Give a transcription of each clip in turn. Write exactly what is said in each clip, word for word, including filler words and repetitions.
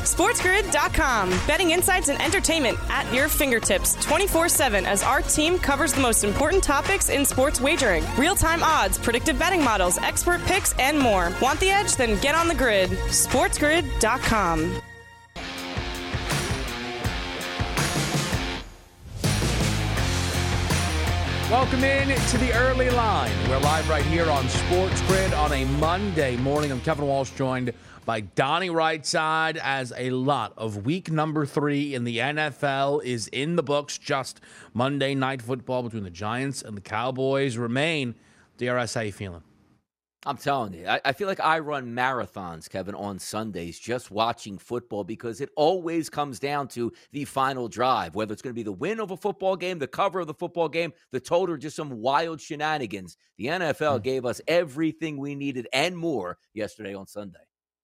SportsGrid dot com. Betting insights and entertainment at your fingertips twenty-four seven as our team covers the most important topics in sports wagering. Real-time odds, predictive betting models, expert picks, and more. Want the edge? Then get on the grid. SportsGrid dot com. Welcome in to the early line. We're live right here on Sports Grid on a Monday morning. I'm Kevin Walsh, joined by Donnie Rightside, as a lot of week number three in the N F L is in the books. Just Monday Night Football between the Giants and the Cowboys remain. D R S, how you feeling? I'm telling you, I, I feel like I run marathons, Kevin, on Sundays just watching football, because it always comes down to the final drive, whether it's going to be the win of a football game, the cover of the football game, the total, or just some wild shenanigans. The N F L mm. gave us everything we needed and more yesterday on Sunday.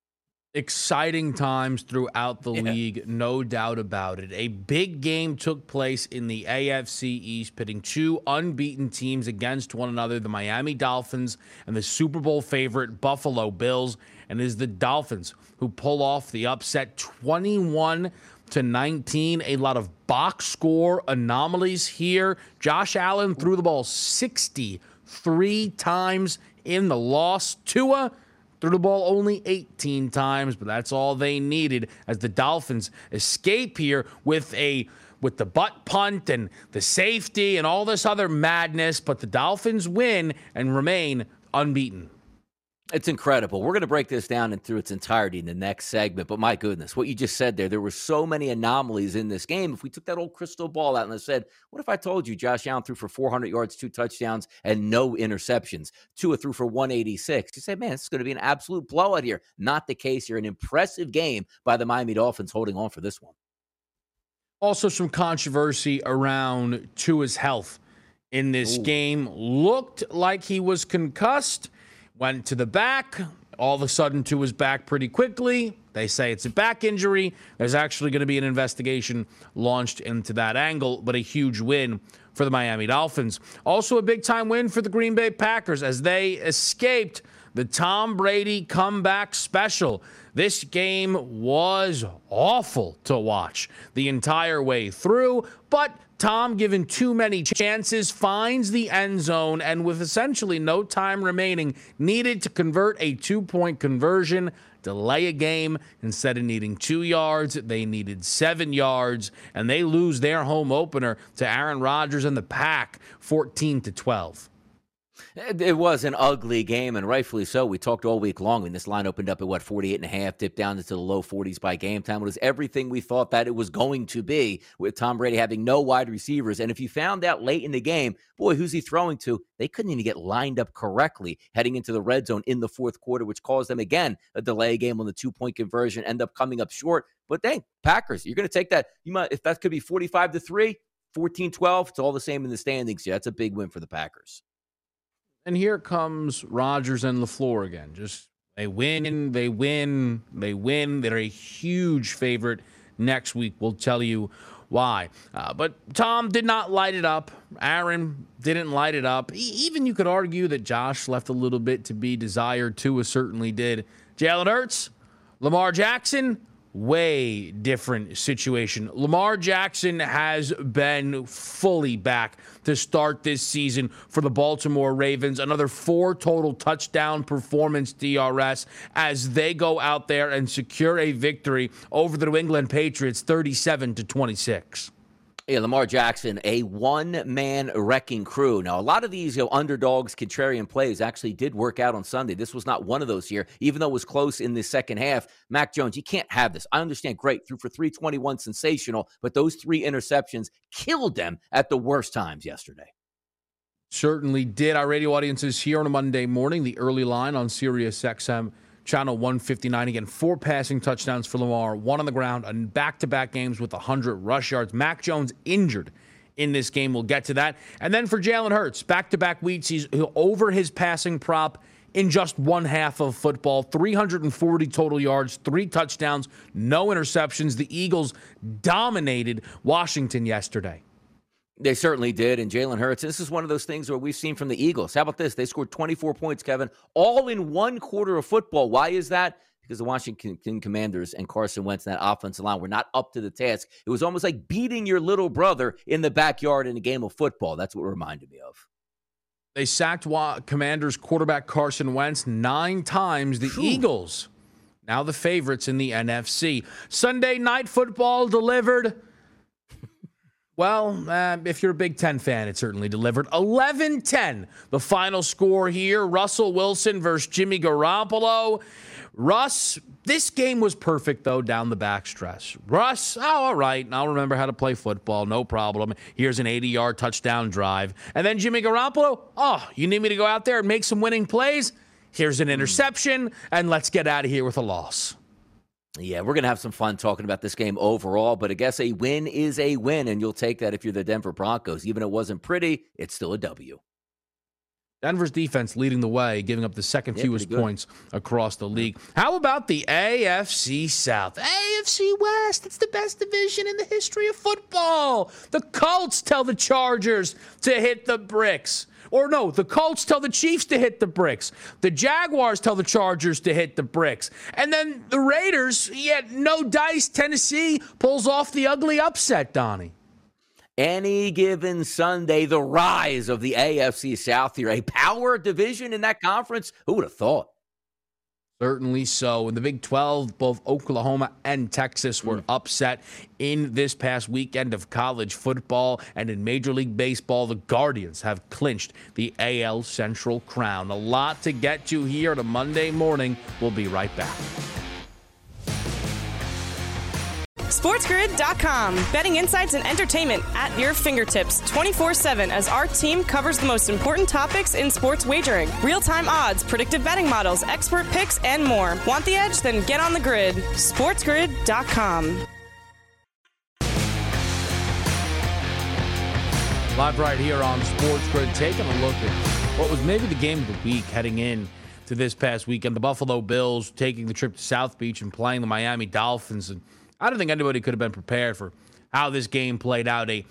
Exciting times throughout the yeah. league, no doubt about it. A big game took place in the A F C East, pitting two unbeaten teams against one another, the Miami Dolphins and the Super Bowl favorite Buffalo Bills. And it is the Dolphins who pull off the upset twenty-one to nineteen. A lot of box score anomalies here. Josh Allen threw the ball sixty-three times in the loss. Tua threw the ball only eighteen times, but that's all they needed as the Dolphins escape here with a with the butt punt and the safety and all this other madness. But the Dolphins win and remain unbeaten. It's incredible. We're going to break this down through its entirety in the next segment. But my goodness, what you just said there, there were so many anomalies in this game. If we took that old crystal ball out and said, what if I told you Josh Allen threw for four hundred yards, two touchdowns, and no interceptions? Tua threw for one eighty-six. You say, man, this is going to be an absolute blowout here. Not the case here. An impressive game by the Miami Dolphins holding on for this one. Also, some controversy around Tua's health in this Ooh. game. Looked like he was concussed. Went to the back. All of a sudden, Tua's back pretty quickly. They say it's a back injury. There's actually going to be an investigation launched into that angle, but a huge win for the Miami Dolphins. Also a big-time win for the Green Bay Packers as they escaped the Tom Brady comeback special. This game was awful to watch the entire way through, but Tom, given too many chances, finds the end zone, and with essentially no time remaining, needed to convert a two-point conversion, delay a game. Instead of needing two yards, they needed seven yards, and they lose their home opener to Aaron Rodgers and the Pack, fourteen to twelve. It was an ugly game, and rightfully so. We talked all week long when this line opened up at, what, forty-eight and a half, dipped down into the low forties by game time. It was everything we thought that it was going to be, with Tom Brady having no wide receivers. And if you found out late in the game, boy, who's he throwing to? They couldn't even get lined up correctly heading into the red zone in the fourth quarter, which caused them, again, a delay game on the two-point conversion, end up coming up short. But dang, Packers, you're going to take that. You might, if that could be forty-five to three, fourteen twelve, it's all the same in the standings. Yeah, that's a big win for the Packers. And here comes Rodgers and LaFleur again. Just they win, they win, they win. They're a huge favorite next week. We'll tell you why. Uh, but Tom did not light it up. Aaron didn't light it up. E- even you could argue that Josh left a little bit to be desired. Tua certainly did. Jalen Hurts, Lamar Jackson, way different situation. Lamar Jackson has been fully back to start this season for the Baltimore Ravens. Another four total touchdown performance, D R S, as they go out there and secure a victory over the New England Patriots, thirty-seven to twenty-six. Yeah, Lamar Jackson, a one-man wrecking crew. Now, a lot of these you know, underdogs, contrarian plays actually did work out on Sunday. This was not one of those here, even though it was close in the second half. Mac Jones, you can't have this. I understand, great, threw for three twenty-one, sensational, but those three interceptions killed them at the worst times yesterday. Certainly did. Our radio audience is here on a Monday morning, the early line on Sirius X M. Channel one fifty-nine. Again, four passing touchdowns for Lamar, one on the ground, and back-to-back games with one hundred rush yards. Mac Jones injured in this game. We'll get to that. And then for Jalen Hurts, back-to-back weeks, he's over his passing prop in just one half of football. three hundred forty total yards, three touchdowns, no interceptions. The Eagles dominated Washington yesterday. They certainly did, and Jalen Hurts, this is one of those things where we've seen from the Eagles. How about this? They scored twenty-four points, Kevin, all in one quarter of football. Why is that? because the Washington Commanders and Carson Wentz and that offensive line were not up to the task. It was almost like beating your little brother in the backyard in a game of football. That's what it reminded me of. They sacked Commanders quarterback Carson Wentz nine times. The Whew. Eagles, now the favorites in the N F C. Sunday Night Football delivered. Well, uh, if you're a Big Ten fan, it certainly delivered. eleven ten, the final score here. Russell Wilson versus Jimmy Garoppolo. Russ, this game was perfect, though, down the backstretch. Russ, oh, all right, I'll remember how to play football, no problem. Here's an eighty-yard touchdown drive. And then Jimmy Garoppolo, oh, you need me to go out there and make some winning plays? Here's an interception, and let's get out of here with a loss. Yeah, we're going to have some fun talking about this game overall, but I guess a win is a win, and you'll take that if you're the Denver Broncos. Even if it wasn't pretty, it's still a W. Denver's defense leading the way, giving up the second yeah, fewest points across the league. How about the A F C South? A F C West, it's the best division in the history of football. The Colts tell the Chargers to hit the bricks. Or no, the Colts tell the Chiefs to hit the bricks. The Jaguars tell the Chargers to hit the bricks. And then the Raiders, yet no dice, Tennessee pulls off the ugly upset, Donnie. Any given Sunday, the rise of the A F C South here. A power division in that conference? Who would have thought? Certainly so. In the Big twelve, both Oklahoma and Texas were mm. upset in this past weekend of college football. And in Major League Baseball, the Guardians have clinched the A L Central crown. A lot to get to here on a Monday morning. We'll be right back. SportsGrid dot com. Betting insights and entertainment at your fingertips twenty-four seven as our team covers the most important topics in sports wagering. Real-time odds, predictive betting models, expert picks, and more. Want the edge? Then get on the grid. SportsGrid dot com. Live right here on Sports Grid, taking a look at what was maybe the game of the week heading in to this past weekend. The Buffalo Bills taking the trip to South Beach and playing the Miami Dolphins. And I don't think anybody could have been prepared for how this game played out. A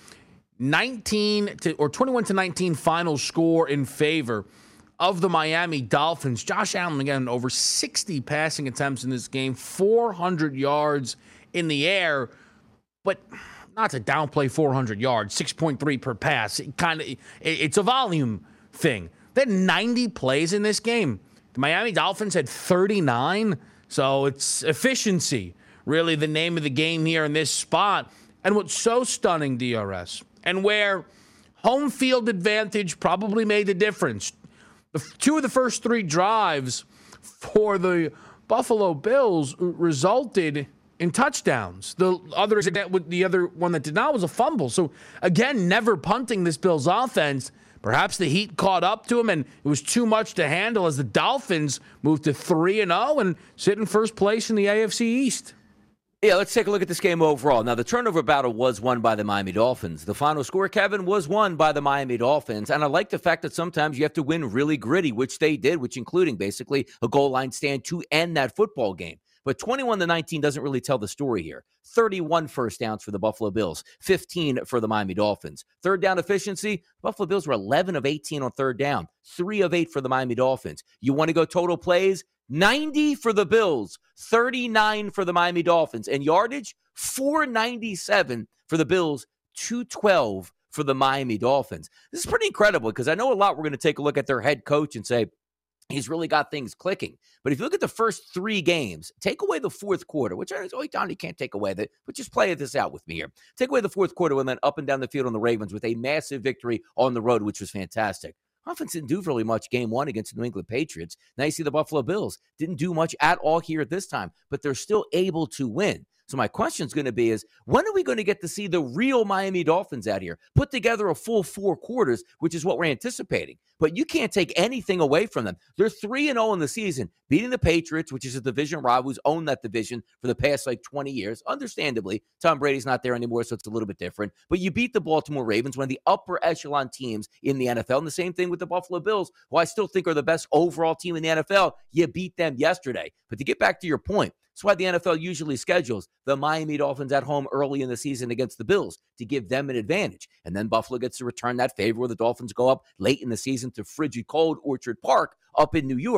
nineteen to or twenty-one to nineteen final score in favor of the Miami Dolphins. Josh Allen, again, over sixty passing attempts in this game, four hundred yards in the air, but not to downplay four hundred yards, six point three per pass. It kind of it, it's a volume thing. They had ninety plays in this game. The Miami Dolphins had thirty-nine, so it's efficiency. Really the name of the game here in this spot. And what's so stunning, D R S, and where home field advantage probably made the difference. The two of the first three drives for the Buffalo Bills resulted in touchdowns. The other, the other one that did not was a fumble. So again, never punting this Bills offense. Perhaps the heat caught up to him, and it was too much to handle as the Dolphins moved to three and oh and sit in first place in the A F C East. Yeah, let's take a look at this game overall. Now, the turnover battle was won by the Miami Dolphins. The final score, Kevin, was won by the Miami Dolphins. And I like the fact that sometimes you have to win really gritty, which they did, which including basically a goal line stand to end that football game. But twenty-one to nineteen doesn't really tell the story here. thirty-one first downs for the Buffalo Bills, fifteen for the Miami Dolphins. Third down efficiency, Buffalo Bills were eleven of eighteen on third down, three of eight for the Miami Dolphins. You want to go total plays? ninety for the Bills, thirty-nine for the Miami Dolphins. And yardage, four ninety-seven for the Bills, two twelve for the Miami Dolphins. This is pretty incredible because I know a lot we're going to take a look at their head coach and say, he's really got things clicking. But if you look at the first three games, take away the fourth quarter, which I oh, Don, you can't take away that, but just play this out with me here. Take away the fourth quarter and then up and down the field on the Ravens with a massive victory on the road, which was fantastic. Offense didn't do really much game one against the New England Patriots. Now you see the Buffalo Bills didn't do much at all here at this time, but they're still able to win. So my question is going to be is, when are we going to get to see the real Miami Dolphins out here put together a full four quarters, which is what we're anticipating? But you can't take anything away from them. They're three and oh in the season, beating the Patriots, which is a division rival who's owned that division for the past like twenty years. Understandably, Tom Brady's not there anymore, so it's a little bit different. But you beat the Baltimore Ravens, one of the upper echelon teams in the N F L. And the same thing with the Buffalo Bills, who I still think are the best overall team in the N F L. You beat them yesterday. But to get back to your point, that's why the N F L usually schedules the Miami Dolphins at home early in the season against the Bills to give them an advantage. And then Buffalo gets to return that favor where the Dolphins go up late in the season to frigid cold Orchard Park up in New York.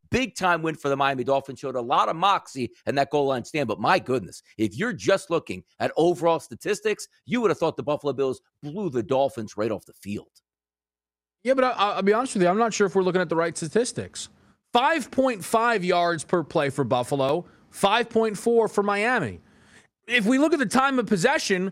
Big time win for the Miami Dolphins. Showed a lot of moxie in that goal line stand. But my goodness, if you're just looking at overall statistics, you would have thought the Buffalo Bills blew the Dolphins right off the field. Yeah, but I, I'll be honest with you. I'm not sure if we're looking at the right statistics. five point five yards per play for Buffalo, five point four for Miami. If we look at the time of possession,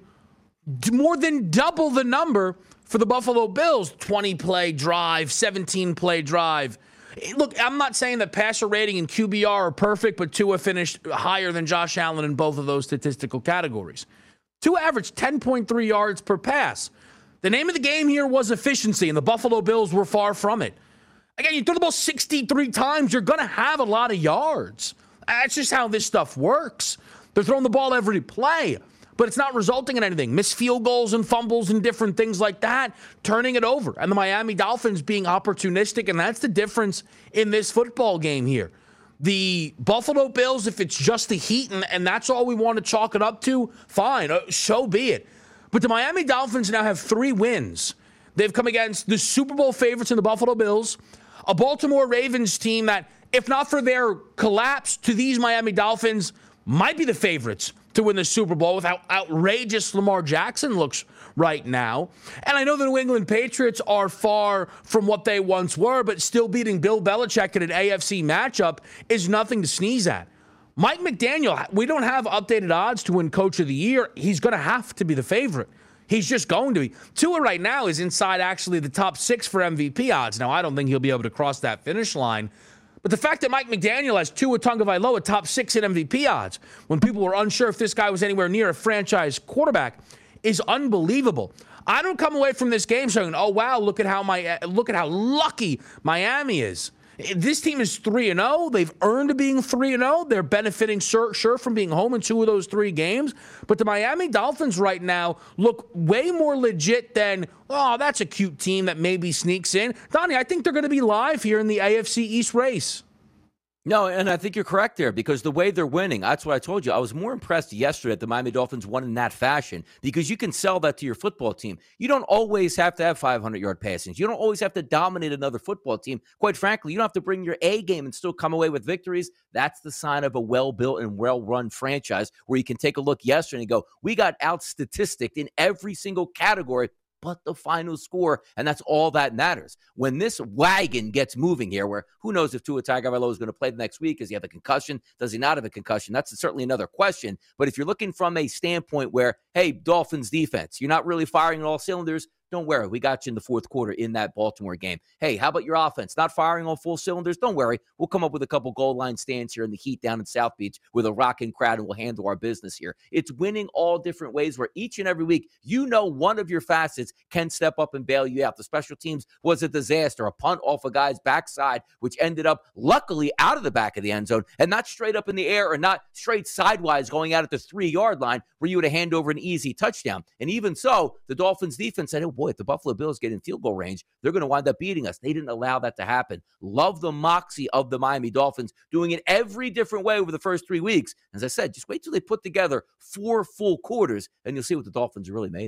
more than double the number for the Buffalo Bills. twenty-play drive, seventeen-play drive. Look, I'm not saying that passer rating and Q B R are perfect, but Tua finished higher than Josh Allen in both of those statistical categories. Tua averaged ten point three yards per pass. The name of the game here was efficiency, and the Buffalo Bills were far from it. Again, you throw the ball sixty-three times, you're going to have a lot of yards. That's just how this stuff works. They're throwing the ball every play, but it's not resulting in anything. Missed field goals and fumbles and different things like that, turning it over. And the Miami Dolphins being opportunistic, and that's the difference in this football game here. The Buffalo Bills, if it's just the heat and, and that's all we want to chalk it up to, fine, uh, so be it. But the Miami Dolphins now have three wins. They've come against the Super Bowl favorites in the Buffalo Bills, a Baltimore Ravens team that, if not for their collapse to these Miami Dolphins, might be the favorites to win the Super Bowl with how outrageous Lamar Jackson looks right now. And I know the New England Patriots are far from what they once were, but still beating Bill Belichick in an A F C matchup is nothing to sneeze at. Mike McDaniel, we don't have updated odds to win Coach of the Year. He's going to have to be the favorite. He's just going to be. Tua right now is inside actually the top six for M V P odds. Now, I don't think he'll be able to cross that finish line. But the fact that Mike McDaniel has Tua Tagovailoa top six in M V P odds when people were unsure if this guy was anywhere near a franchise quarterback is unbelievable. I don't come away from this game saying, oh, wow, look at how my look at how lucky Miami is. This team is three and oh. They've earned being three and oh. They're benefiting sure, sure from being home in two of those three games. But the Miami Dolphins right now look way more legit than, oh, that's a cute team that maybe sneaks in. Donnie, I think they're going to be live here in the A F C East race. No, and I think you're correct there because the way they're winning, that's what I told you. I was more impressed yesterday that the Miami Dolphins won in that fashion because you can sell that to your football team. You don't always have to have five hundred yard passings. You don't always have to dominate another football team. Quite frankly, you don't have to bring your A game and still come away with victories. That's the sign of a well-built and well-run franchise where you can take a look yesterday and go, we got out-statisticked in every single category but the final score, and that's all that matters. When this wagon gets moving here, where who knows if Tua Tagovailoa is going to play the next week? Does he have a concussion? Does he not have a concussion? That's certainly another question. But if you're looking from a standpoint where, hey, Dolphins defense, you're not really firing on all cylinders, don't worry. We got you in the fourth quarter in that Baltimore game. Hey, how about your offense? Not firing on full cylinders? Don't worry. We'll come up with a couple goal line stands here in the heat down in South Beach with a rocking crowd, and we'll handle our business here. It's winning all different ways where each and every week, you know one of your facets can step up and bail you out. The special teams was a disaster, a punt off a guy's backside, which ended up luckily out of the back of the end zone and not straight up in the air or not straight sidewise going out at the three-yard line where you would have hand over an easy touchdown. And even so, the Dolphins defense said, oh, boy, if the Buffalo Bills get in field goal range, they're going to wind up beating us. They didn't allow that to happen. Love the moxie of the Miami Dolphins doing it every different way over the first three weeks. As I said, just wait till they put together four full quarters and you'll see what the Dolphins are really made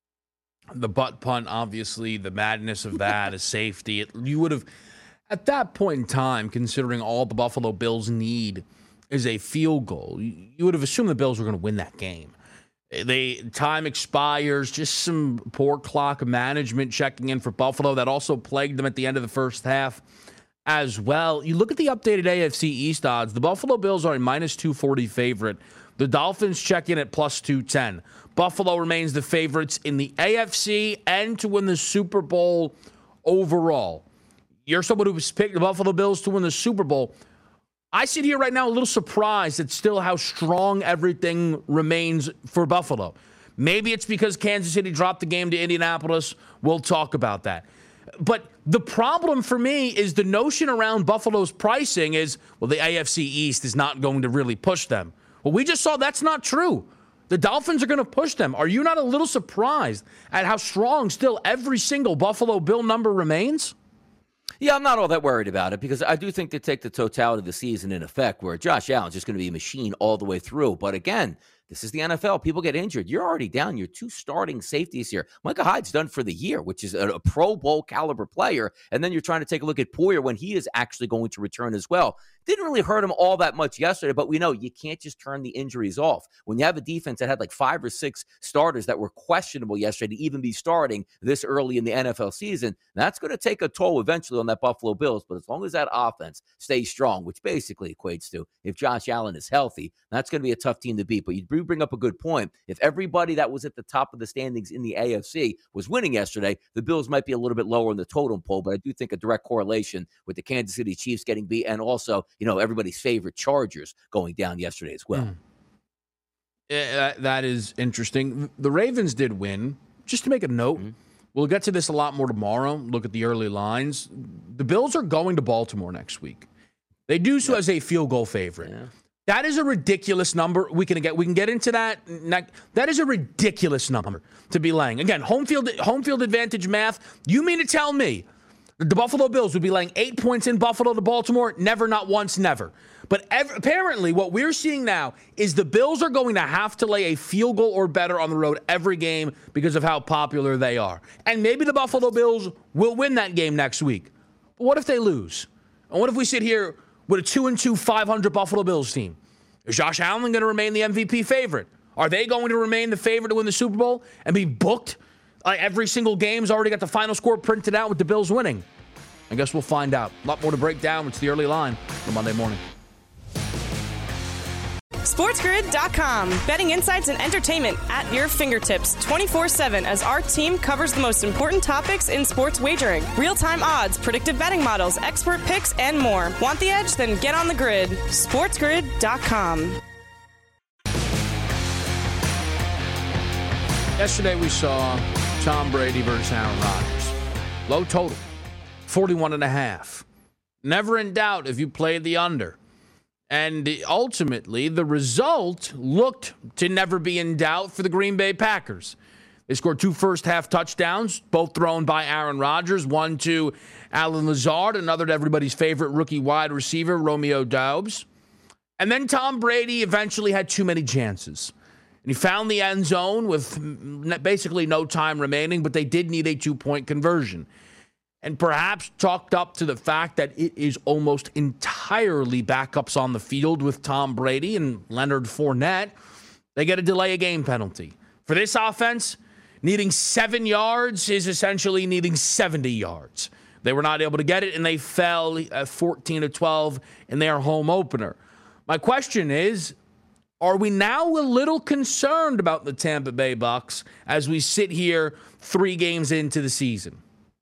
of. The butt punt, obviously, the madness of that is safety. It, you would have, at that point in time, considering all the Buffalo Bills need is a field goal, you, you would have assumed the Bills were going to win that game. They time expires, just some poor clock management checking in for Buffalo. That also plagued them at the end of the first half as well. You look at the updated A F C East odds. The Buffalo Bills are a minus two forty favorite. The Dolphins check in at plus two ten. Buffalo remains the favorites in the A F C and to win the Super Bowl overall. You're someone who's picked the Buffalo Bills to win the Super Bowl. I sit here right now a little surprised at still how strong everything remains for Buffalo. Maybe it's because Kansas City dropped the game to Indianapolis. We'll talk about that. But the problem for me is the notion around Buffalo's pricing is, well, the A F C East is not going to really push them. Well, we just saw that's not true. The Dolphins are going to push them. Are you not a little surprised at how strong still every single Buffalo Bill number remains? Yeah, I'm not all that worried about it because I do think they take the totality of the season in effect where Josh Allen's just going to be a machine all the way through. But again, this is the N F L. People get injured. You're already down your two starting safeties here. Micah Hyde's done for the year, which is a, a Pro Bowl caliber player. And then you're trying to take a look at Poyer when he is actually going to return as well. Didn't really hurt him all that much yesterday, but we know you can't just turn the injuries off. When you have a defense that had like five or six starters that were questionable yesterday to even be starting this early in the N F L season, that's going to take a toll eventually on that Buffalo Bills. But as long as that offense stays strong, which basically equates to if Josh Allen is healthy, that's going to be a tough team to beat. But you bring up a good point. If everybody that was at the top of the standings in the A F C was winning yesterday, the Bills might be a little bit lower in the totem pole, but I do think a direct correlation with the Kansas City Chiefs getting beat and also, you know, everybody's favorite Chargers going down yesterday as well. Mm. Yeah, that is interesting. The Ravens did win. Just to make a note, mm-hmm. we'll get to this a lot more tomorrow. Look at the early lines. The Bills are going to Baltimore next week. They do so yep. as a field goal favorite. Yeah. That is a ridiculous number. We can get we can get into that. That is a ridiculous number to be laying. Again, home field home field advantage math. You mean to tell me the Buffalo Bills would be laying eight points in Buffalo to Baltimore? Never, not once, never. But ev- apparently what we're seeing now is the Bills are going to have to lay a field goal or better on the road every game because of how popular they are. And maybe the Buffalo Bills will win that game next week. But what if they lose? And what if we sit here with a two and two, five hundred Buffalo Bills team? Is Josh Allen going to remain the M V P favorite? Are they going to remain the favorite to win the Super Bowl and be booked? Uh, every single game's already got the final score printed out with the Bills winning. I guess we'll find out. A lot more to break down. It's the early line for Monday morning. SportsGrid dot com. Betting insights and entertainment at your fingertips twenty-four seven as our team covers the most important topics in sports wagering. Real-time odds, predictive betting models, expert picks, and more. Want the edge? Then get on the grid. SportsGrid dot com. Yesterday we saw Tom Brady versus Aaron Rodgers. Low total, forty-one and a half. Never in doubt if you played the under. And ultimately, the result looked to never be in doubt for the Green Bay Packers. They scored two first-half touchdowns, both thrown by Aaron Rodgers, one to Allen Lazard, another to everybody's favorite rookie wide receiver, Romeo Doubs. And then Tom Brady eventually had too many chances. And he found the end zone with basically no time remaining, but they did need a two-point conversion. And perhaps chalked up to the fact that it is almost entirely backups on the field with Tom Brady and Leonard Fournette, they get a delay of game penalty. For this offense, needing seven yards is essentially needing seventy yards. They were not able to get it, and they fell at fourteen to twelve in their home opener. My question is, are we now a little concerned about the Tampa Bay Bucs as we sit here three games into the season?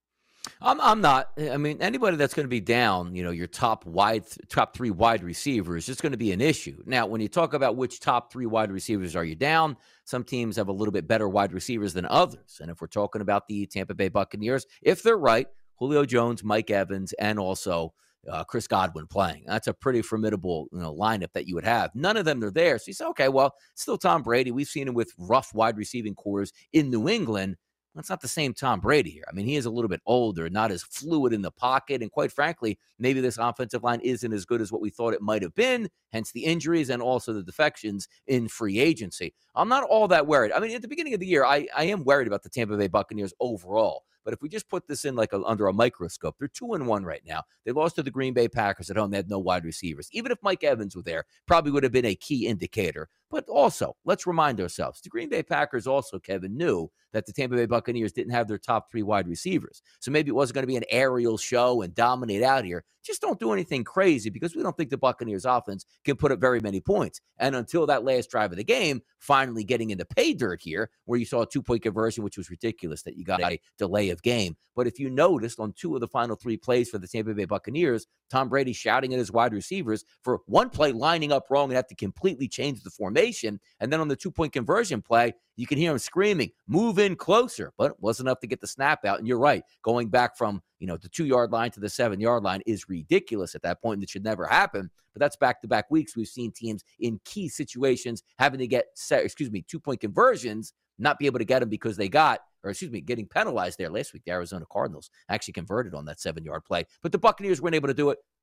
I'm I'm not. I mean, anybody that's going to be down, you know, your top wide, top three wide receivers, it's going to be an issue. Now, when you talk about which top three wide receivers are you down, some teams have a little bit better wide receivers than others. And if we're talking about the Tampa Bay Buccaneers, if they're right, Julio Jones, Mike Evans, and also uh, Chris Godwin playing, that's a pretty formidable, you know, lineup that you would have. None of them are there. So you say, okay, well, still Tom Brady. We've seen him with rough wide receiving cores in New England. That's not the same Tom Brady here. I mean, he is a little bit older, not as fluid in the pocket. And quite frankly, maybe this offensive line isn't as good as what we thought it might have been, hence the injuries and also the defections in free agency. I'm not all that worried. I mean, at the beginning of the year, I, I am worried about the Tampa Bay Buccaneers overall. But if we just put this in like a, under a microscope, they're two and one right now. They lost to the Green Bay Packers at home. They had no wide receivers. Even if Mike Evans were there, probably would have been a key indicator. But also, let's remind ourselves, the Green Bay Packers also, Kevin, knew that the Tampa Bay Buccaneers didn't have their top three wide receivers. So maybe it wasn't going to be an aerial show and dominate out here. Just don't do anything crazy because we don't think the Buccaneers offense can put up very many points. And until that last drive of the game, finally getting into pay dirt here, where you saw a two-point conversion, which was ridiculous that you got a delay of game. But if you noticed on two of the final three plays for the Tampa Bay Buccaneers, Tom Brady shouting at his wide receivers for one play lining up wrong and have to completely change the formation. And then on the two-point conversion play, you can hear him screaming, move in closer, but it wasn't enough to get the snap out. And you're right, going back from, you know, the two-yard line to the seven-yard line is ridiculous at that point, and it should never happen. But that's back-to-back weeks. We've seen teams in key situations having to get, excuse me, two-point conversions, not be able to get them because they got, or excuse me, getting penalized there last week. The Arizona Cardinals actually converted on that seven-yard play. But the Buccaneers weren't able to do it.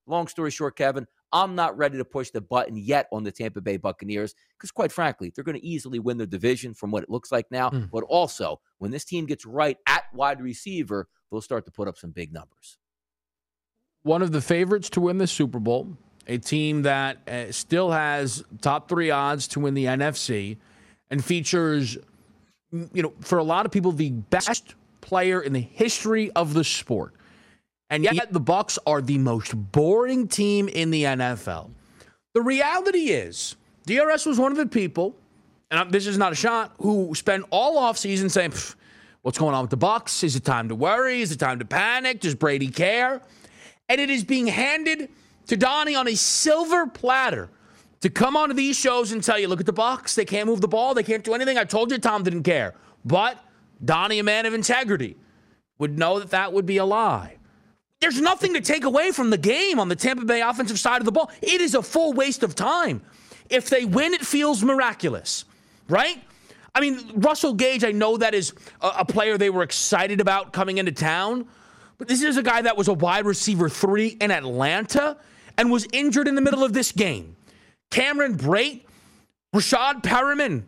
long story short, Kevin, I'm not ready to push the button yet on the Tampa Bay Buccaneers because, quite frankly, they're going to easily win their division from what it looks like now. Mm. But also, when this team gets right at wide receiver, they'll start to put up some big numbers. One of the favorites to win the Super Bowl, a team that uh, still has top three odds to win the N F C and features, you know, for a lot of people, the best player in the history of the sport. And yet the Bucs are the most boring team in the N F L. The reality is, D R S was one of the people, and this is not a shot, who spent all offseason saying, what's going on with the Bucs? Is it time to worry? Is it time to panic? Does Brady care? And it is being handed to Donnie on a silver platter to come onto these shows and tell you, look at the Bucs. They can't move the ball. They can't do anything. I told you Tom didn't care. But Donnie, a man of integrity, would know that that would be a lie. There's nothing to take away from the game on the Tampa Bay offensive side of the ball. It is a full waste of time. If they win, it feels miraculous, right? I mean, Russell Gage, I know that is a, a player they were excited about coming into town, but this is a guy that was a wide receiver three in Atlanta and was injured in the middle of this game. Cameron Brate, Rashad Perriman,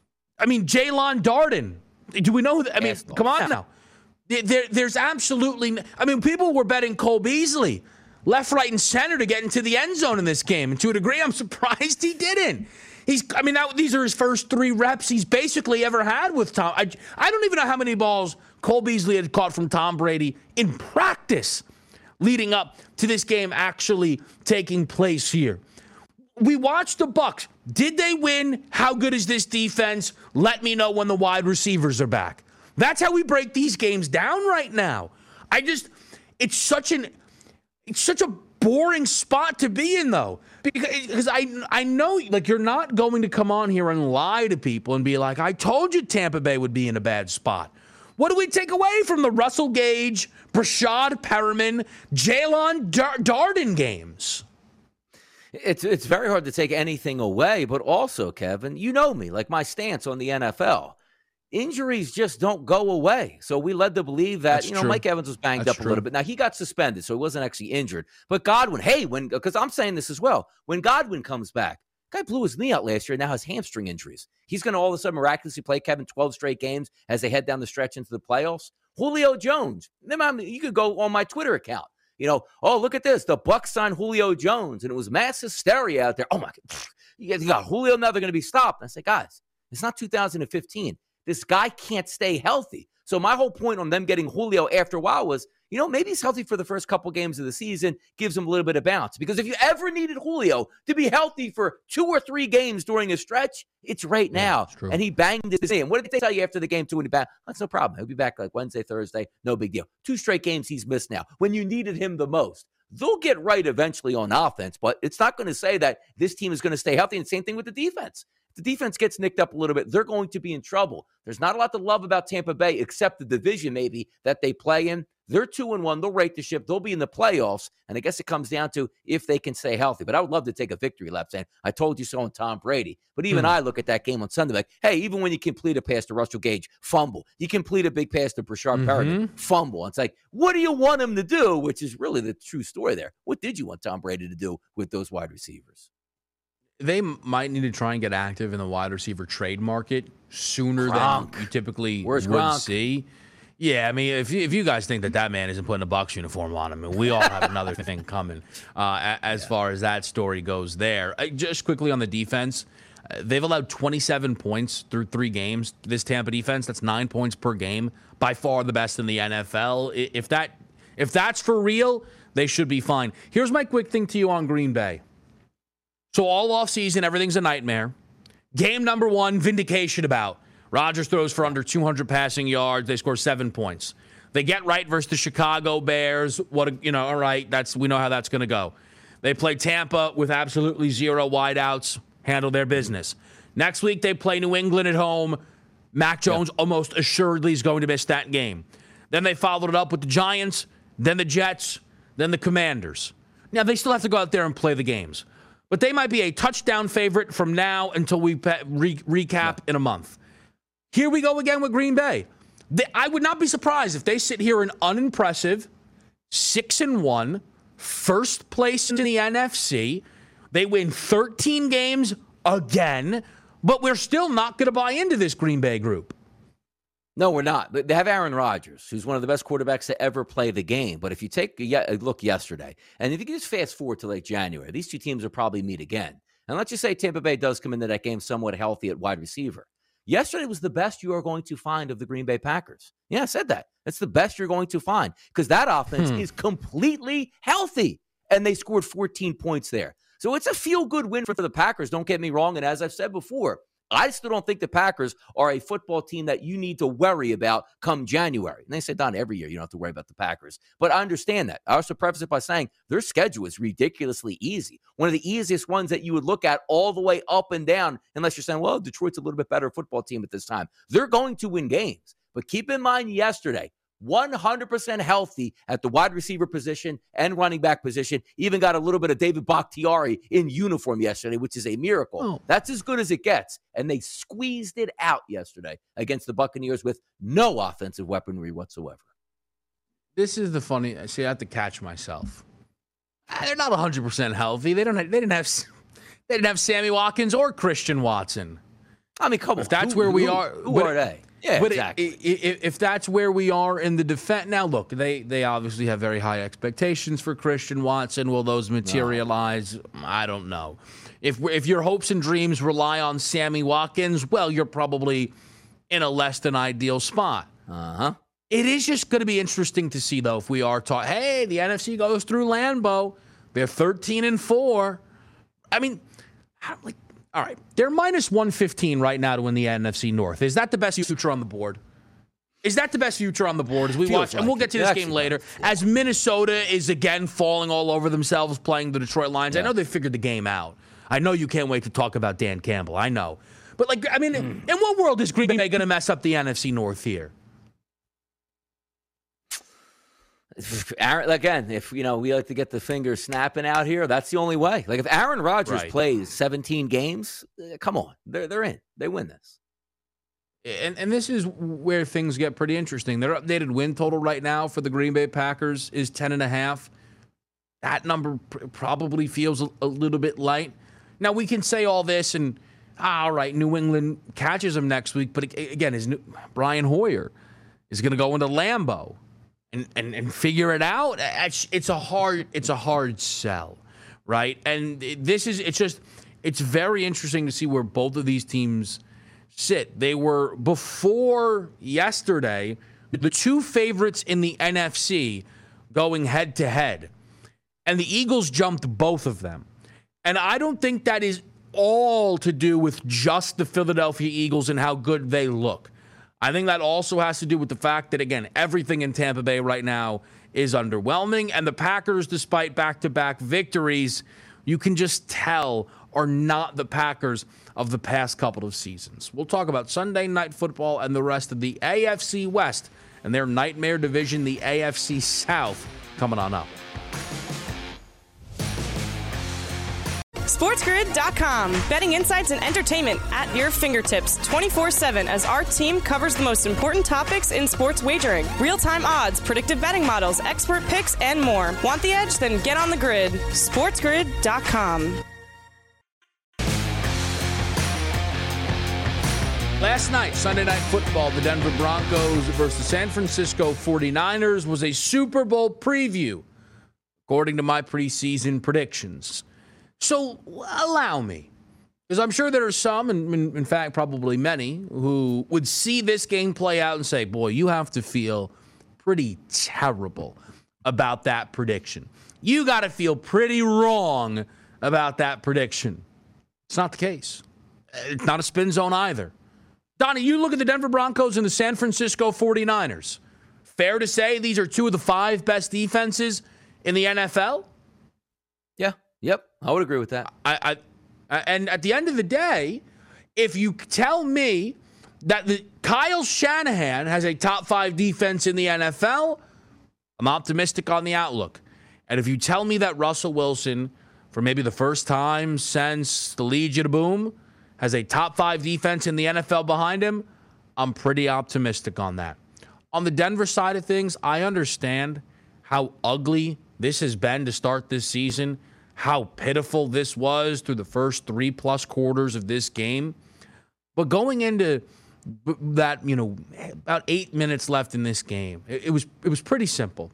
I mean, Jaylon Darden. Do we know? That? I mean, yes, come on now. There, there's absolutely, I mean, people were betting Cole Beasley left, right, and center to get into the end zone in this game. And to a degree, I'm surprised he didn't. He's, I mean, that, these are his first three reps he's basically ever had with Tom. I, I don't even know how many balls Cole Beasley had caught from Tom Brady in practice leading up to this game actually taking place here. We watched the Bucs. Did they win? How good is this defense? Let me know when the wide receivers are back. That's how we break these games down right now. I just, it's such an, it's such a boring spot to be in, though, because, because I, I know, like, you're not going to come on here and lie to people and be like, I told you Tampa Bay would be in a bad spot. What do we take away from the Russell Gage, Brashad Perriman, Jaylon Dar- Darden games? It's it's very hard to take anything away, but also, Kevin, you know me, like my stance on the N F L. Injuries just don't go away. So we led to believe that, That's you know, true. Mike Evans was banged That's up true. a little bit. Now, he got suspended, so he wasn't actually injured. But Godwin, hey, when because I'm saying this as well, when Godwin comes back, guy blew his knee out last year and now has hamstring injuries. He's going to all of a sudden miraculously play, Kevin, twelve straight games as they head down the stretch into the playoffs. Julio Jones, you could go on my Twitter account. You know, oh, look at this. The Bucs signed Julio Jones, and it was mass hysteria out there. Oh, my God. You got Julio now, they're going to be stopped. And I say, guys, it's not two thousand fifteen. This guy can't stay healthy. So my whole point on them getting Julio after a while was, you know, maybe he's healthy for the first couple games of the season, gives him a little bit of bounce. Because if you ever needed Julio to be healthy for two or three games during a stretch, it's right now. Yeah, and he banged his knee. And what did they tell you after the game, too, when he back? That's no problem. He'll be back like Wednesday, Thursday. No big deal. Two straight games he's missed now when you needed him the most. They'll get right eventually on offense, but it's not going to say that this team is going to stay healthy. And same thing with the defense. If the defense gets nicked up a little bit, they're going to be in trouble. There's not a lot to love about Tampa Bay except the division maybe that they play in. They're two and one. They'll rate the ship. They'll be in the playoffs. And I guess it comes down to if they can stay healthy. But I would love to take a victory lap saying, I told you so on Tom Brady. But even hmm. I look at that game on Sunday like, hey, even when you complete a pass to Russell Gage, fumble. You complete a big pass to Brashad mm-hmm. Perriman, fumble. It's like, what do you want him to do? Which is really the true story there. What did you want Tom Brady to do with those wide receivers? They might need to try and get active in the wide receiver trade market sooner Gronk. than you typically Where's would Gronk? see. Yeah, I mean, if you, if you guys think that that man isn't putting a Bucs uniform on him, I mean, we all have another thing coming uh, as yeah. far as that story goes there. Uh, just quickly on the defense, uh, they've allowed twenty-seven points through three games. This Tampa defense, that's nine points per game, by far the best in the N F L. If that if that's for real, they should be fine. Here's my quick thing to you on Green Bay. So all offseason, everything's a nightmare. Game number one, vindication about. Rodgers throws for under two hundred passing yards. They score seven points. They get right versus the Chicago Bears. What a, you know, all right, that's we know how that's going to go. They play Tampa with absolutely zero wideouts, handle their business. Next week, they play New England at home. Mac Jones yeah. almost assuredly is going to miss that game. Then they followed it up with the Giants, then the Jets, then the Commanders. Now, they still have to go out there and play the games. But they might be a touchdown favorite from now until we re- recap yeah. in a month. Here we go again with Green Bay. They, I would not be surprised if they sit here an unimpressive six and one, first place in the N F C. They win thirteen games again, but we're still not going to buy into this Green Bay group. No, we're not. They have Aaron Rodgers, who's one of the best quarterbacks to ever play the game. But if you take a look yesterday, and if you can just fast forward to like January, these two teams will probably meet again. And let's just say Tampa Bay does come into that game somewhat healthy at wide receiver. Yesterday was the best you are going to find of the Green Bay Packers. Yeah, I said that. It's the best you're going to find because that offense hmm. is completely healthy. And they scored fourteen points there. So it's a feel-good win for the Packers, don't get me wrong. And as I've said before, I still don't think the Packers are a football team that you need to worry about come January. And they say, Don, every year you don't have to worry about the Packers. But I understand that. I also preface it by saying their schedule is ridiculously easy. One of the easiest ones that you would look at all the way up and down, unless you're saying, well, Detroit's a little bit better football team at this time. They're going to win games. But keep in mind yesterday, one hundred percent healthy at the wide receiver position and running back position. Even got a little bit of David Bakhtiari in uniform yesterday, which is a miracle. Oh. That's as good as it gets. And they squeezed it out yesterday against the Buccaneers with no offensive weaponry whatsoever. This is the funny. See, I have to catch myself. They're not one hundred percent healthy. They don't. Have, they didn't have. They didn't have Sammy Watkins or Christian Watson. I mean, come on. If that's who, where we who, are, who are they? Yeah, but exactly. If, if that's where we are in the defense, now look, they they obviously have very high expectations for Christian Watson. Will those materialize? No. I don't know. If if your hopes and dreams rely on Sammy Watkins, well, you're probably in a less than ideal spot. Uh huh. It is just going to be interesting to see, though, if we are taught, hey, the N F C goes through Lambeau. They're thirteen and four. I mean, like. All right, they're minus one fifteen right now to win the N F C North. Is that the best future on the board? Is that the best future on the board as we Feels watch? like and we'll get to this Actually, game later. As Minnesota is again falling all over themselves playing the Detroit Lions. Yeah. I know they figured the game out. I know you can't wait to talk about Dan Campbell. I know. But, like, I mean, mm. in what world is Green Bay going to mess up the N F C North here? Aaron, again, if you know we like to get the fingers snapping out here, that's the only way. Like if Aaron Rodgers right. plays seventeen games, uh, come on, they're they're in. They win this. And and this is where things get pretty interesting. Their updated win total right now for the Green Bay Packers is ten and a half. That number pr- probably feels a, a little bit light. Now we can say all this and ah, all right, New England catches them next week, but again, is new, Brian Hoyer is going to go into Lambeau. And, and and figure it out. It's a hard it's a hard sell, right? And this is it's just it's very interesting to see where both of these teams sit. They were before yesterday the two favorites in the N F C going head to head, and the Eagles jumped both of them. And I don't think that is all to do with just the Philadelphia Eagles and how good they look. I think that also has to do with the fact that, again, everything in Tampa Bay right now is underwhelming. And the Packers, despite back-to-back victories, you can just tell are not the Packers of the past couple of seasons. We'll talk about Sunday Night Football and the rest of the A F C West and their nightmare division, the A F C South, coming on up. SportsGrid dot com. Betting insights and entertainment at your fingertips twenty-four seven as our team covers the most important topics in sports wagering. Real-time odds, predictive betting models, expert picks, and more. Want the edge? Then get on the grid. SportsGrid dot com. Last night, Sunday Night Football, the Denver Broncos versus the San Francisco forty-niners was a Super Bowl preview, according to my preseason predictions. So allow me, because I'm sure there are some, and in, in fact probably many, who would see this game play out and say, boy, you have to feel pretty terrible about that prediction. You got to feel pretty wrong about that prediction. It's not the case. It's not a spin zone either. Donnie, you look at the Denver Broncos and the San Francisco forty-niners. Fair to say these are two of the five best defenses in the N F L? Yeah. Yep, I would agree with that. I, I, and at the end of the day, if you tell me that the Kyle Shanahan has a top five defense in the N F L, I'm optimistic on the outlook. And if you tell me that Russell Wilson, for maybe the first time since the Legion of Boom, has a top five defense in the N F L behind him, I'm pretty optimistic on that. On the Denver side of things, I understand how ugly this has been to start this seaon, how pitiful this was through the first three-plus quarters of this game. But going into that, you know, about eight minutes left in this game, it, it was it was pretty simple.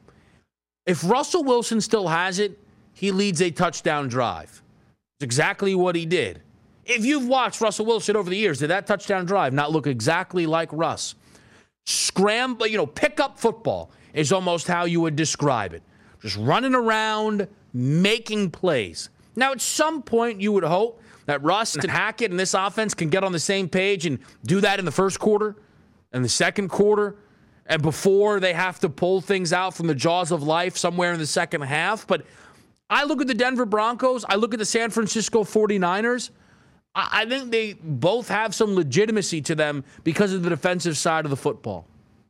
If Russell Wilson still has it, he leads a touchdown drive. It's exactly what he did. If you've watched Russell Wilson over the years, did that touchdown drive not look exactly like Russ? Scramble, you know, pick up football is almost how you would describe it. Just running around, making plays. Now, at some point, you would hope that Russ and Hackett and this offense can get on the same page and do that in the first quarter and the second quarter, and before they have to pull things out from the jaws of life somewhere in the second half. But I look at the Denver Broncos, I look at the San Francisco forty-niners, I think they both have some legitimacy to them because of the defensive side of the football.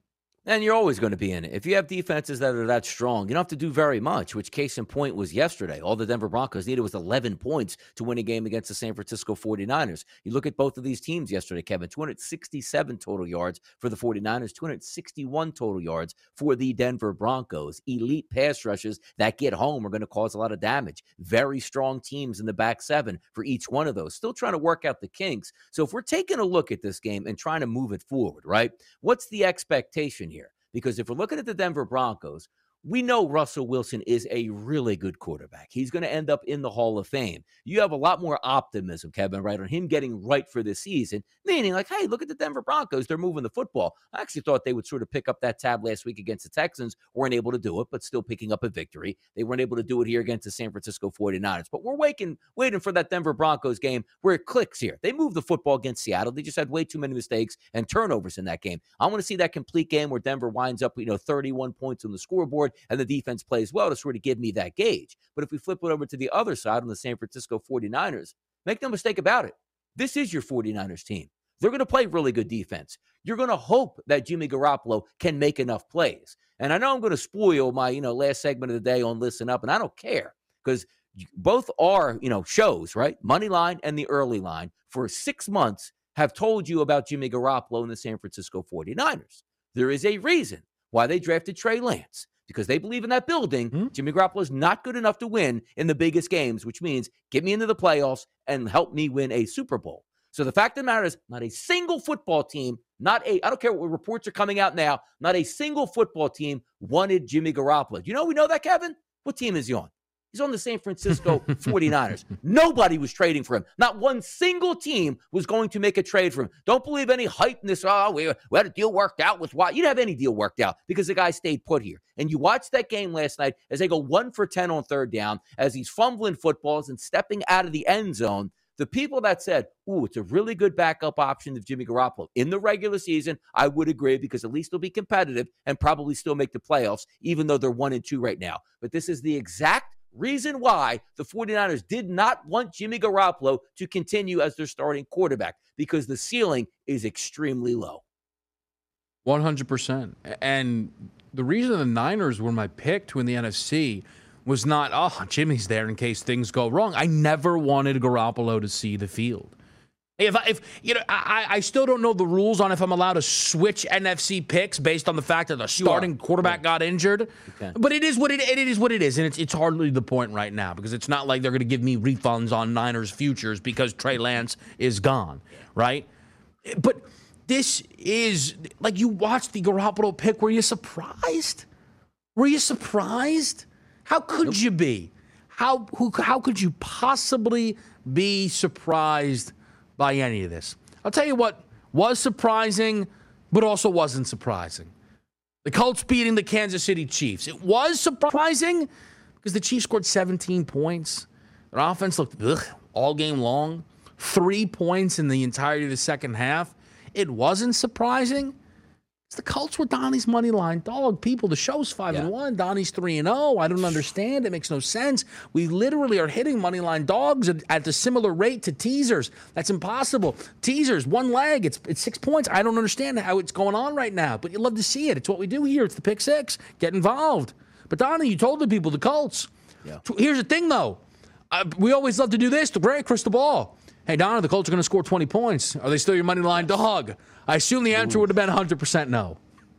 And you're always going to be in it. If you have defenses that are that strong, you don't have to do very much, which case in point was yesterday. All the Denver Broncos needed was eleven points to win a game against the San Francisco forty-niners. You look at both of these teams yesterday, Kevin, two hundred sixty-seven total yards for the forty-niners, two hundred sixty-one total yards for the Denver Broncos. Elite pass rushes that get home are going to cause a lot of damage. Very strong teams in the back seven for each one of those. Still trying to work out the kinks. So if we're taking a look at this game and trying to move it forward, right, what's the expectation here? Because if we're looking at the Denver Broncos, we know Russell Wilson is a really good quarterback. He's going to end up in the Hall of Fame. You have a lot more optimism, Kevin, right, on him getting right for this season, meaning like, hey, look at the Denver Broncos. They're moving the football. I actually thought they would sort of pick up that tab last week against the Texans. Weren't able to do it, but still picking up a victory. They weren't able to do it here against the San Francisco forty-niners. But we're waiting, waiting for that Denver Broncos game where it clicks here. They moved the football against Seattle. They just had way too many mistakes and turnovers in that game. I want to see that complete game where Denver winds up, you know, thirty-one points on the scoreboard and the defense plays well to sort of give me that gauge. But if we flip it over to the other side on the San Francisco forty-niners, make no mistake about it. This is your forty-niners team. They're going to play really good defense. You're going to hope that Jimmy Garoppolo can make enough plays. And I know I'm going to spoil my, you know, last segment of the day on Listen Up, and I don't care because both are, you know, shows, right? Money Line and the Early Line for six months have told you about Jimmy Garoppolo and the San Francisco forty-niners. There is a reason why they drafted Trey Lance. Because they believe in that building, mm-hmm. Jimmy Garoppolo is not good enough to win in the biggest games, which means get me into the playoffs and help me win a Super Bowl. So the fact of the matter is, not a single football team, not a, I don't care what reports are coming out now, not a single football team wanted Jimmy Garoppolo. Do you know we know that, Kevin? What team is he on? He's on the San Francisco forty-niners. Nobody was trading for him. Not one single team was going to make a trade for him. Don't believe any hype in this. Oh, we, we had a deal worked out with what? You didn't have any deal worked out because the guy stayed put here. And you watched that game last night as they go one for ten on third down, as he's fumbling footballs and stepping out of the end zone. The people that said, ooh, it's a really good backup option of Jimmy Garoppolo in the regular season, I would agree because at least they'll be competitive and probably still make the playoffs, even though they're one and two right now. But this is the exact reason why the forty-niners did not want Jimmy Garoppolo to continue as their starting quarterback, because the ceiling is extremely low. one hundred percent. And the reason the Niners were my pick to win the N F C was not, oh, Jimmy's there in case things go wrong. I never wanted Garoppolo to see the field. If, I, if you know, I, I still don't know the rules on if I'm allowed to switch N F C picks based on the fact that the starting quarterback got injured. Okay. But it is what it, it is what it is, and it's it's hardly the point right now because it's not like they're going to give me refunds on Niners futures because Trey Lance is gone, right? But this is like you watched the Garoppolo pick. Were you surprised? Were you surprised? How could nope. you be? How who how could you possibly be surprised by any of this? I'll tell you what was surprising, but also wasn't surprising. The Colts beating the Kansas City Chiefs. It was surprising because the Chiefs scored seventeen points. Their offense looked ugh, all game long. Three points in the entirety of the second half. It wasn't surprising. The Colts were Donnie's money line dog. People, the show's five yeah. and one. Donnie's three and zero. I don't understand. It makes no sense. We literally are hitting money line dogs at, at a similar rate to teasers. That's impossible. Teasers, one leg. It's it's six points. I don't understand how it's going on right now, but you love to see it. It's what we do here. It's the pick six. Get involved. But Donnie, you told the people the Colts. Yeah. Here's the thing, though. Uh, we always love to do this. The great crystal ball. Hey, Donna, the Colts are going to score twenty points. Are they still your money line dog? I assume the answer would have been one hundred percent no.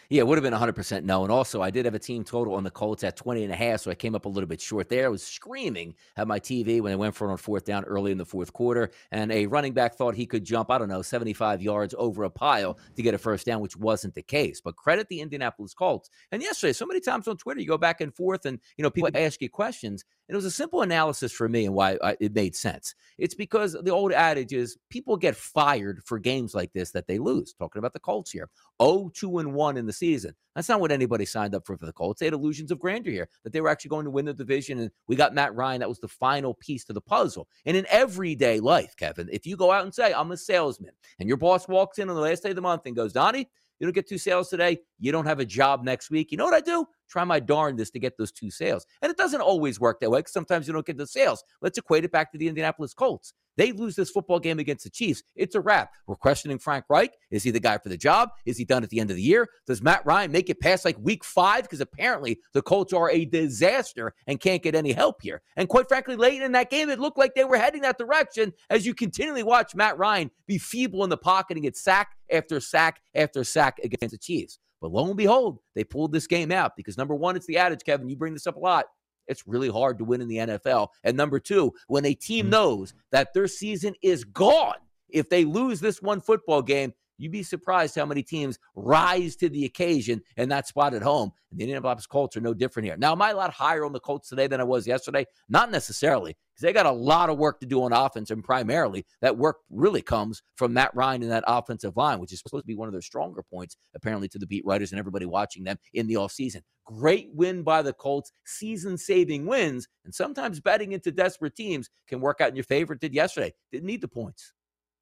Yeah, it would have been one hundred percent no. And also, I did have a team total on the Colts at twenty and a half, so I came up a little bit short there. I was screaming at my T V when they went for it on fourth down early in the fourth quarter, and a running back thought he could jump, I don't know, seventy-five yards over a pile to get a first down, which wasn't the case. But credit the Indianapolis Colts. And yesterday, so many times on Twitter, you go back and forth, and you know people ask you questions, and it was a simple analysis for me and why I, it made sense. It's because the old adage is people get fired for games like this that they lose. Talking about the Colts here, oh two and one in the season. That's not what anybody signed up for for the Colts. They had illusions of grandeur here, that they were actually going to win the division, and we got Matt Ryan. That was the final piece to the puzzle. And in everyday life, Kevin, if you go out and say, I'm a salesman, and your boss walks in on the last day of the month and goes, Donnie, you don't get two sales today, you don't have a job next week. You know what I do? Try my darndest to get those two sales. And it doesn't always work that way, because sometimes you don't get the sales. Let's equate it back to the Indianapolis Colts. They lose this football game against the Chiefs. It's a wrap. We're questioning Frank Reich. Is he the guy for the job? Is he done at the end of the year? Does Matt Ryan make it past like week five? Because apparently the Colts are a disaster and can't get any help here. And quite frankly, late in that game, it looked like they were heading that direction as you continually watch Matt Ryan be feeble in the pocket and get sack after sack after sack against the Chiefs. But lo and behold, they pulled this game out because, number one, it's the adage, Kevin, you bring this up a lot. It's really hard to win in the N F L. And number two, when a team mm-hmm. knows that their season is gone, if they lose this one football game, you'd be surprised how many teams rise to the occasion in that spot at home. And the Indianapolis Colts are no different here. Now, am I a lot higher on the Colts today than I was yesterday? Not necessarily, because they got a lot of work to do on offense, and primarily that work really comes from Matt Ryan and that offensive line, which is supposed to be one of their stronger points, apparently, to the beat writers and everybody watching them in the offseason. Great win by the Colts, season-saving wins, and sometimes betting into desperate teams can work out in your favor. It did yesterday. Didn't need the points.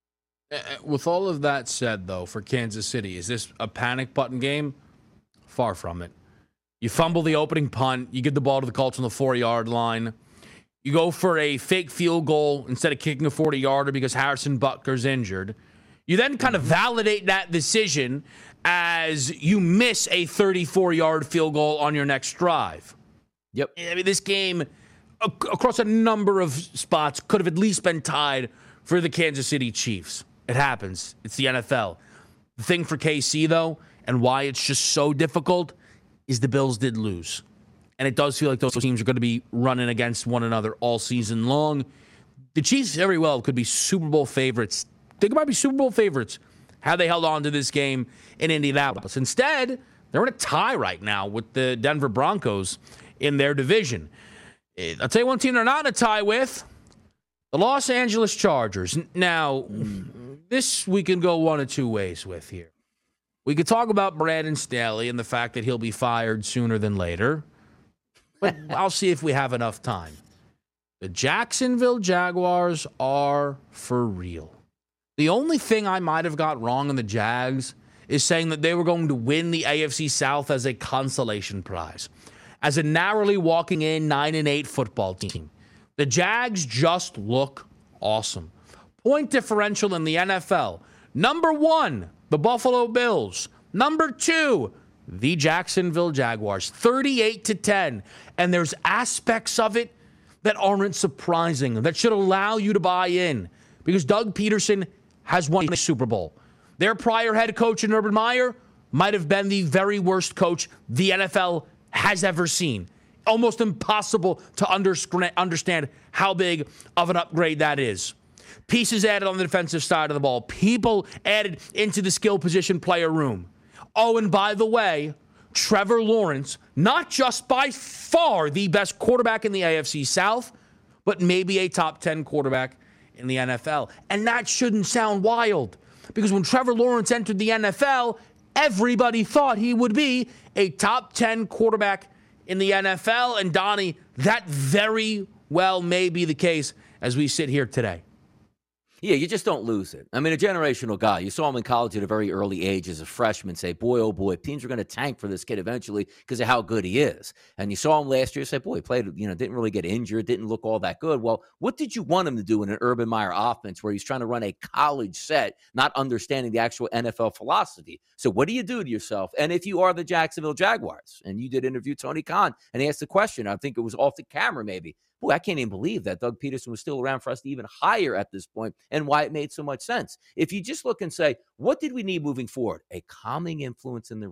With all of that said, though, for Kansas City, is this a panic button game? Far from it. You fumble the opening punt. You give the ball to the Colts on the four-yard line. You go for a fake field goal instead of kicking a forty-yarder because Harrison Butker's injured. You then kind of validate that decision as you miss a thirty-four-yard field goal on your next drive. Yep. I mean, this game, across a number of spots, could have at least been tied for the Kansas City Chiefs. It happens. It's the N F L. The thing for K C, though, and why it's just so difficult, is the Bills did lose. And it does feel like those teams are going to be running against one another all season long. The Chiefs very well could be Super Bowl favorites. They might be Super Bowl favorites had they held on to this game in Indianapolis. Instead, they're in a tie right now with the Denver Broncos in their division. I'll tell you one team they're not in a tie with, the Los Angeles Chargers. Now, this we can go one of two ways with here. We could talk about Brandon Staley and the fact that he'll be fired sooner than later, but I'll see if we have enough time. The Jacksonville Jaguars are for real. The only thing I might have got wrong in the Jags is saying that they were going to win the A F C South as a consolation prize, as a narrowly walking in nine and eight football team. The Jags just look awesome. Point differential in the N F L. Number one, the Buffalo Bills. Number two, the Jacksonville Jaguars. thirty-eight to ten. And there's aspects of it that aren't surprising, that should allow you to buy in. Because Doug Peterson has won a Super Bowl. Their prior head coach in Urban Meyer might have been the very worst coach the N F L has ever seen. Almost impossible to understand how big of an upgrade that is. Pieces added on the defensive side of the ball. People added into the skill position player room. Oh, and by the way, Trevor Lawrence, not just by far the best quarterback in the A F C South, but maybe a top ten quarterback in the N F L. And that shouldn't sound wild, because when Trevor Lawrence entered the N F L, everybody thought he would be a top ten quarterback in the N F L. And Donnie, that very well may be the case as we sit here today. Yeah, you just don't lose it. I mean, a generational guy. You saw him in college at a very early age as a freshman say, boy, oh boy, teams are going to tank for this kid eventually because of how good he is. And you saw him last year say, boy, he played, you know, didn't really get injured, didn't look all that good. Well, what did you want him to do in an Urban Meyer offense where he's trying to run a college set, not understanding the actual N F L philosophy? So what do you do to yourself? And if you are the Jacksonville Jaguars, and you did interview Tony Khan, and he asked the question, I think it was off the camera maybe, boy, I can't even believe that Doug Peterson was still around for us to even hire at this point, and why it made so much sense. If you just look and say, what did we need moving forward? A calming influence in the room,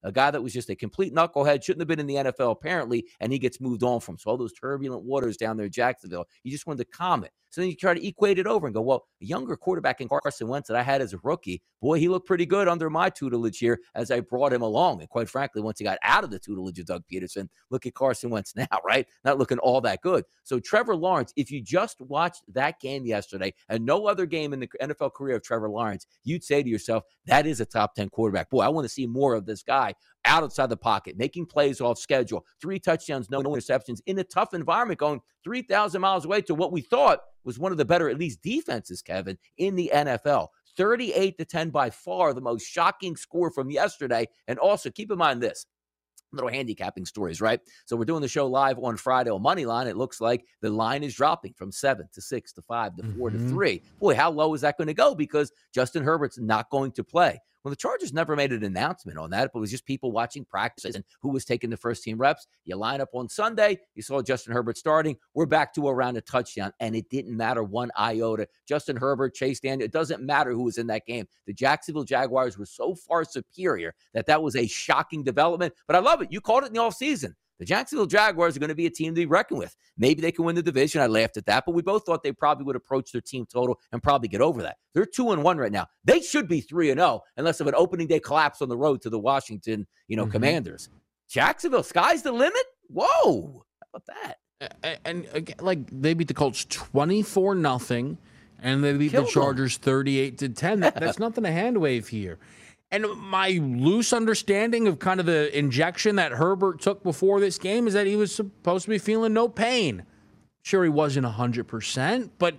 a guy that was just a complete knucklehead, shouldn't have been in the N F L apparently, and he gets moved on from. So all those turbulent waters down there in Jacksonville, you just wanted to calm it. So then you try to equate it over and go, well, a younger quarterback in Carson Wentz that I had as a rookie, boy, he looked pretty good under my tutelage here as I brought him along. And quite frankly, once he got out of the tutelage of Doug Peterson, look at Carson Wentz now, right? Not looking all that good. So Trevor Lawrence, if you just watched that game yesterday and no other game in the N F L career of Trevor Lawrence, you'd say to yourself, that is a top ten quarterback. Boy, I want to see more of this guy outside the pocket, making plays off schedule, three touchdowns, no interceptions in a tough environment, going three thousand miles away to what we thought was one of the better, at least defenses, Kevin, in the N F L. thirty-eight to ten, by far the most shocking score from yesterday. And also keep in mind this. Little handicapping stories, right? So we're doing the show live on Friday on Moneyline. It looks like the line is dropping from seven to six to five to four mm-hmm. to three. Boy, how low is that going to go? Because Justin Herbert's not going to play. Well, the Chargers never made an announcement on that, but it was just people watching practices and who was taking the first team reps. You line up on Sunday, you saw Justin Herbert starting. We're back to around a touchdown, and it didn't matter one iota. Justin Herbert, Chase Daniel, it doesn't matter who was in that game. The Jacksonville Jaguars were so far superior that that was a shocking development. But I love it. You called it in the offseason. The Jacksonville Jaguars are going to be a team to be reckoned with. Maybe they can win the division. I laughed at that, but we both thought they probably would approach their team total and probably get over that. They're two and one right now. They should be three and zero unless of an opening day collapse on the road to the Washington, you know, mm-hmm. Commanders. Jacksonville, sky's the limit. Whoa, how about that? And, and again, like they beat the Colts twenty-four nothing, and they beat Killed the Chargers thirty-eight to ten. That, that's nothing to hand wave here. And my loose understanding of kind of the injection that Herbert took before this game is that he was supposed to be feeling no pain. Sure, he wasn't one hundred percent, but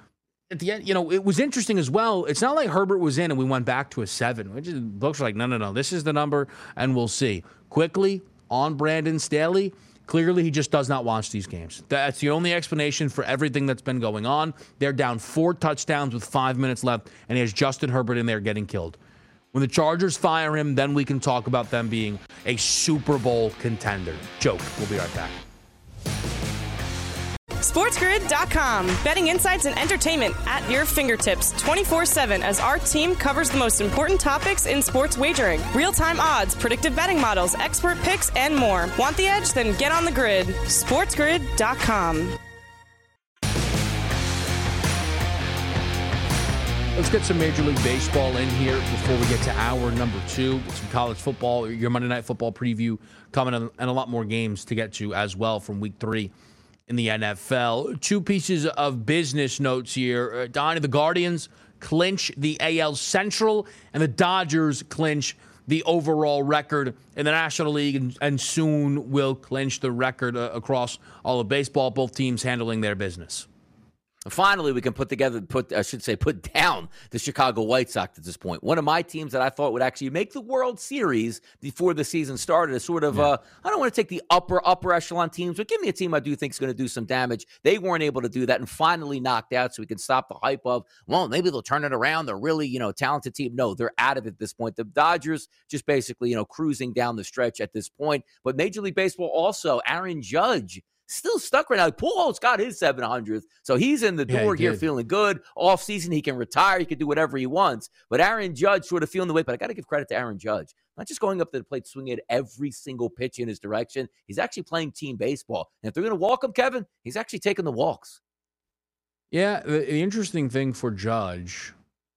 at the end, you know, it was interesting as well. It's not like Herbert was in and we went back to a seven. Which is, books are like, no, no, no, this is the number, and we'll see. Quickly, on Brandon Staley, clearly he just does not watch these games. That's the only explanation for everything that's been going on. They're down four touchdowns with five minutes left, and he has Justin Herbert in there getting killed. When the Chargers fire him, then we can talk about them being a Super Bowl contender. Joke. We'll be right back. SportsGrid dot com. Betting insights and entertainment at your fingertips twenty-four seven as our team covers the most important topics in sports wagering. Real-time odds, predictive betting models, expert picks, and more. Want the edge? Then get on the grid. SportsGrid dot com. Let's get some Major League Baseball in here before we get to hour number two. Get some college football, your Monday Night Football preview coming, and a lot more games to get to as well from week three in the N F L. Two pieces of business notes here. Uh, Donnie, the Guardians clinch the A L Central, and the Dodgers clinch the overall record in the National League, and, and soon will clinch the record uh, across all of baseball, both teams handling their business. Finally, we can put together, put I should say, put down the Chicago White Sox at this point. One of my teams that I thought would actually make the World Series before the season started is sort of, yeah. uh, I don't want to take the upper, upper echelon teams, but give me a team I do think is going to do some damage. They weren't able to do that and finally knocked out, so we can stop the hype of, well, maybe they'll turn it around. They're really, you know, talented team. No, they're out of it at this point. The Dodgers just basically, you know, cruising down the stretch at this point. But Major League Baseball also, Aaron Judge, still stuck right now. Pujols got his seven hundredth, so he's in the door yeah, here feeling good. Off season, he can retire. He can do whatever he wants. But Aaron Judge sort of feeling the weight. But I got to give credit to Aaron Judge. Not just going up to the plate, swinging at every single pitch in his direction. He's actually playing team baseball. And if they're going to walk him, Kevin, he's actually taking the walks. Yeah, the, the interesting thing for Judge,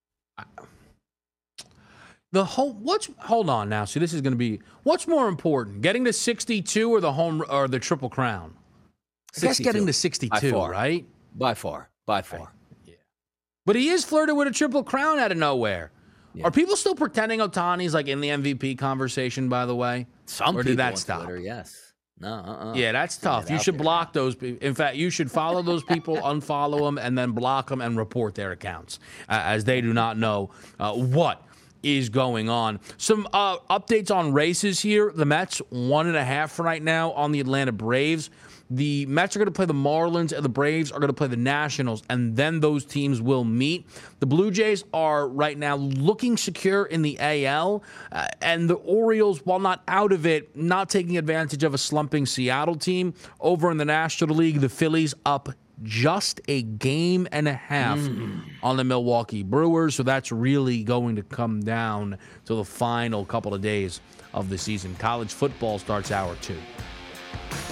the whole what's hold on now. See, this is going to be what's more important, getting to sixty-two or the home or the Triple Crown? I guess getting to sixty-two, by right? By far. By far. Right. Yeah. But he is flirting with a Triple Crown out of nowhere. Yeah. Are people still pretending Ohtani's like in the M V P conversation, by the way? Some or people did that on stop? Twitter, yes. No, uh-uh. Yeah, that's tough. You should block those people. In fact, you should follow those people, unfollow them, and then block them and report their accounts, uh, as they do not know uh, what is going on. Some uh, updates on races here. The Mets, one and a half right now on the Atlanta Braves. The Mets are going to play the Marlins, and the Braves are going to play the Nationals, and then those teams will meet. The Blue Jays are right now looking secure in the A L, uh, and the Orioles, while not out of it, not taking advantage of a slumping Seattle team. Over in the National League, the Phillies up just a game and a half Mm. on the Milwaukee Brewers. So that's really going to come down to the final couple of days of the season. College football starts hour two.